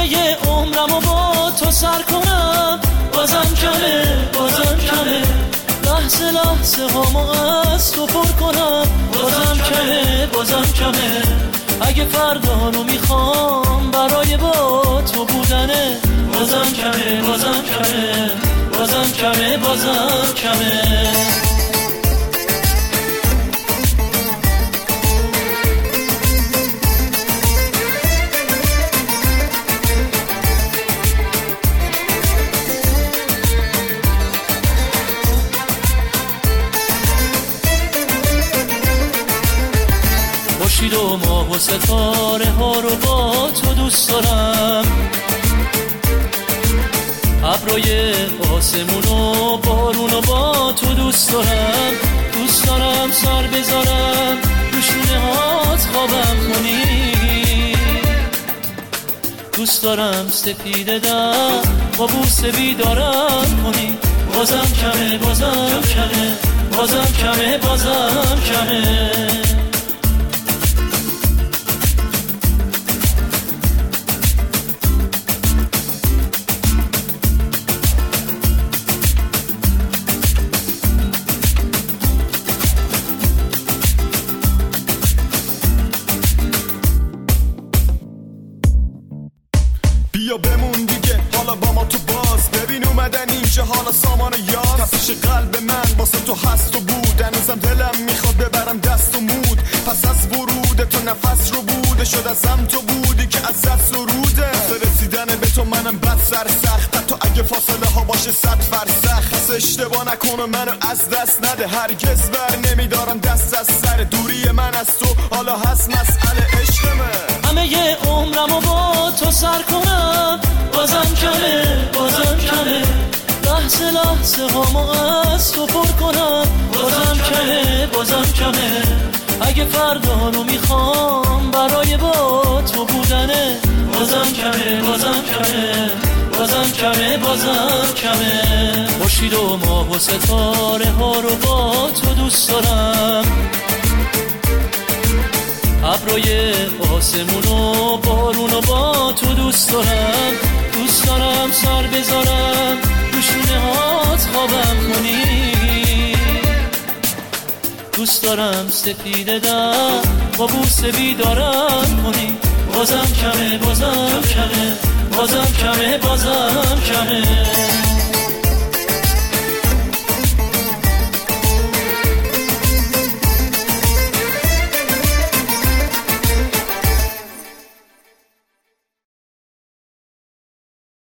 همه عمرمو با تو سر کنم، بازم کمه بازم کمه، لحظه لحظه هامو از تو پر کنم، بازم کمه بازم کمه، اگه فردا رو میخوام برای با تو بودنه، بازم کمه بازم کمه، بازم کمه بازم کمه. خورشید و ماه و ستاره ها رو با تو دوست دارم، ابرای آسمون و بارون رو با تو دوست دارم، دوست دارم سر بذارم رو شونه هات خوابم کنی، دوست دارم سفید دم با بوسه بیدارم کنی، بازم کمه بازم کمه، بازم کمه بازم کمه. بیا بمون دیگه حالا با ما تو باز، ببین اومدن اینجا حالا سامان یاد، تپش قلب من واسه تو هست و بود، هنوزم دلم میخواد ببرم دست و مود، پس از ورود تو نفس رو بوده شد ازم تو بودی که ازت سروده، رسیدن به تو منم بد سر سخت، تو اگه فاصله ها باشه 100 فرسخ، پس اشتباه نکنه منو از دست نده، هرگز بر نمیدارم دست از سر دوری من از تو، حالا هست مسئله عشقمه، همه عمرمو با تو سر کنم، بازم کمه بازم کمه، لحظه لحظه هامو از تو پر کنم، بازم کمه بازم کمه، اگه فردا رو میخوام برای با تو بودنه، بازم کمه بازم کمه، بازم کمه بازم کمه. خورشید و ماه و ستاره ها رو با تو دوست دارم، ابرای آسمون و بارون و با تو دوست دارم، دوست دارم سر بذارم رو شونه هات خوابم کنی، دوست دارم سفید دم با بوسه بیدارم کنی، بازم کمه بازم کمه، بازم کمه بازم